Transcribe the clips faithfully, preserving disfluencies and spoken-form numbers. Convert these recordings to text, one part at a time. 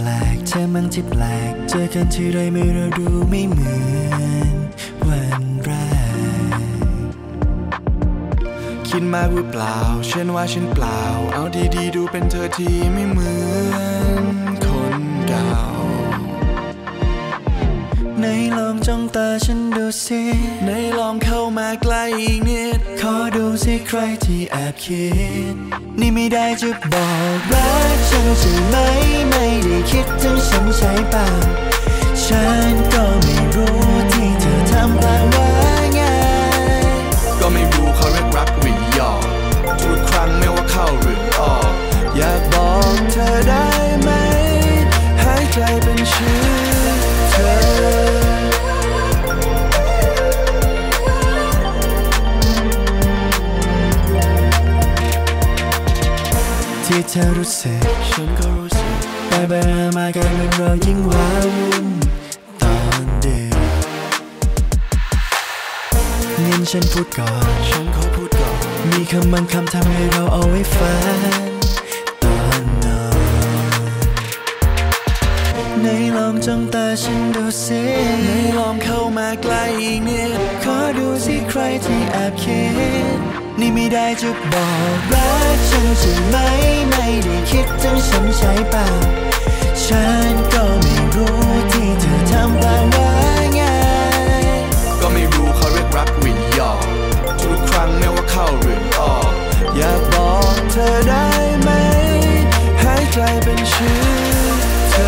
ลกเธอมั่งที่แปลกเจอกันทีไรเมื่อเราดูไม่เหมือนวันแรกคิดมากหรือเปล่าเช่นว่าฉันเปล่าเอาดีๆดูเป็นเธอที่ไม่เหมือนคนเก่าในลองจ้องตาฉันดูสิในลองเข้ามาใกล้อีกนิดขอดูสิใครที่แอบคิดนี่ไม่ได้จะบอกรักฉันใช่ไหมไม่ได้คิดถึงฉันใช่เปล่าฉันก็ไม่รู้ที่เธอทำแปลว่าไงก็ไม่รู้เขาเรียกรักหรือหยอกทุกครั้งไม่ว่าเข้าหรือออกอยากบอกเธอได้ไหมหายใจเป็นชื่อเธอที่เธอรู้สึกฉันก็รู้สึกไปไปมากันเป็นเรายิ่งว้าวุ่นตอนดึกงั้นฉันพูดก่อนฉันขอพูดก่อนมีคำบางคำทำให้เราเอาไว้ฝันตอนนอนในลองจ้องตาฉันดูสิในลองเข้ามาใกล้อีกนิดขอดูสิใครที่แอบคิดนี่ไม่ได้จะบอกรักฉันใช่ไหมไม่ได้คิดถึงฉันใช่เปล่าฉันก็ไม่รู้ที่เธอทำแปลว่าไงก็ไม่รู้เขาเรียกรักหรือหยอกทุกครั้งไม่ว่าเข้าหรือออกอยากบอกเธอได้ไหมหายใจเป็นชื่อเธอ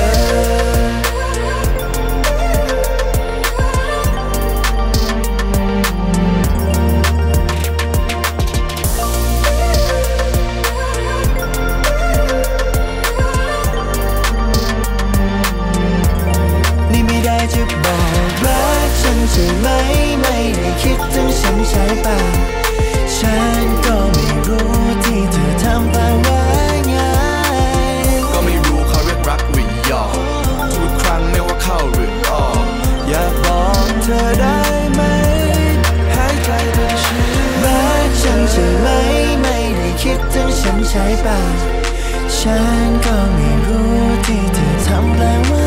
จะบอกรักฉันใช่ไหมไม่ได้คิดถึงฉันใช่เปล่าฉันก็ไม่รู้ที่เธอทำแปลว่าไงก็ไม่รู้เขาเรียกรักหรือหยอกทุกครั้งไม่ว่าเข้าหรือออกอยากบอกเธอได้ไหมหายใจเป็นชื่อรักฉันใช่ไหมไม่ได้คิดถึงฉันใช่เปล่าฉันก็ไม่รู้ที่เธอทำแปลว่า